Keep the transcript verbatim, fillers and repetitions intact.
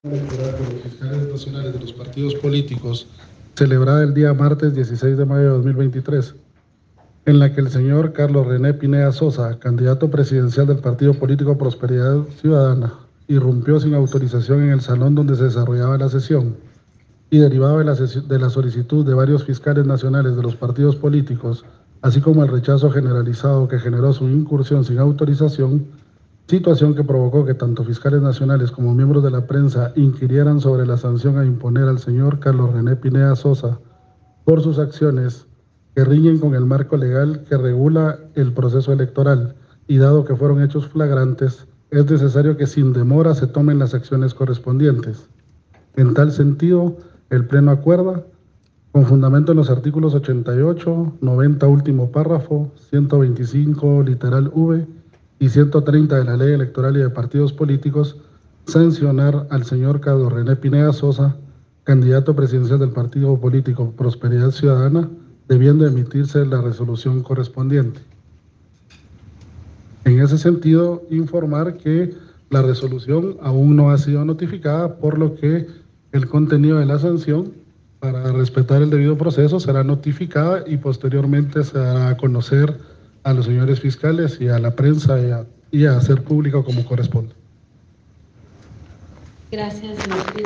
electoral de los fiscales nacionales de los partidos políticos, celebrada el día martes dieciséis de mayo de dos mil veintitrés, en la que el señor Carlos René Pineda Sosa, candidato presidencial del Partido Político Prosperidad Ciudadana, irrumpió sin autorización en el salón donde se desarrollaba la sesión y derivado de la, de la solicitud de varios fiscales nacionales de los partidos políticos, así como el rechazo generalizado que generó su incursión sin autorización, situación que provocó que tanto fiscales nacionales como miembros de la prensa inquirieran sobre la sanción a imponer al señor Carlos René Pineda Sosa por sus acciones que riñen con el marco legal que regula el proceso electoral, y dado que fueron hechos flagrantes, es necesario que sin demora se tomen las acciones correspondientes. En tal sentido, el Pleno acuerda, con fundamento en los artículos ochenta y ocho, noventa último párrafo, ciento veinticinco literal V y ciento treinta de la Ley Electoral y de Partidos Políticos, sancionar al señor Carlos René Pineda Sosa, candidato presidencial del Partido Político Prosperidad Ciudadana, debiendo emitirse la resolución correspondiente. En ese sentido, informar que la resolución aún no ha sido notificada, por lo que el contenido de la sanción, para respetar el debido proceso, será notificada y posteriormente se dará a conocer a los señores fiscales y a la prensa y a, y a hacer público como corresponde. Gracias, señor.